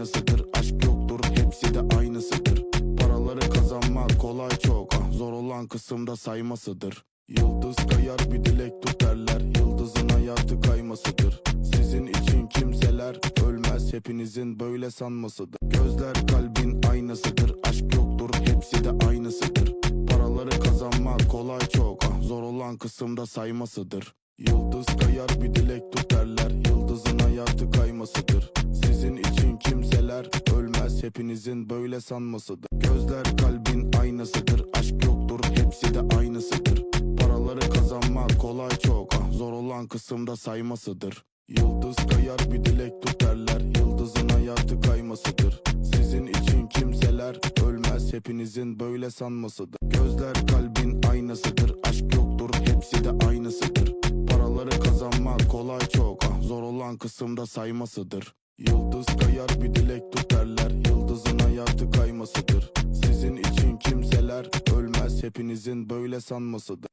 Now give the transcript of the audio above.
aynısıdır. Aşk yoktur, hepsi de aynısıdır. Paraları kazanmak kolay çok, zor olan kısımda saymasıdır. Yıldız kayar bir dilek tut derler, yıldızın hayatı kaymasıdır. Sizin için kimseler ölmez, hepinizin böyle sanmasıdır. Gözler kalbin aynasıdır. Aşk yoktur, hepsi de aynısıdır. Paraları kazanmak kolay çok, zor olan kısımda saymasıdır. Yıldız kayar bir dilek tut derler, yıldızın hayatı kaymasıdır. Sizin için kimseler ölmez, hepinizin böyle sanmasıdır. Gözler kalbin aynasıdır. Aşk yoktur, hepsi de aynısıdır. Paraları kazanmak kolay çok, zor olan kısımda saymasıdır. Yıldız kayar bir dilek tut derler, yıldızın hayatı kaymasıdır. Sizin için kimseler ölmez, hepinizin böyle sanmasıdır. Gözler kalbin aynasıdır. Aşk yoktur, hepsi de aynısıdır. Paraları kazanmak kolay çok, zor olan kısımda saymasıdır. Yıldız kayar bir dilek tut derler, yıldızın hayatı kaymasıdır. Sizin için kimseler ölmez, hepinizin böyle sanmasıdır.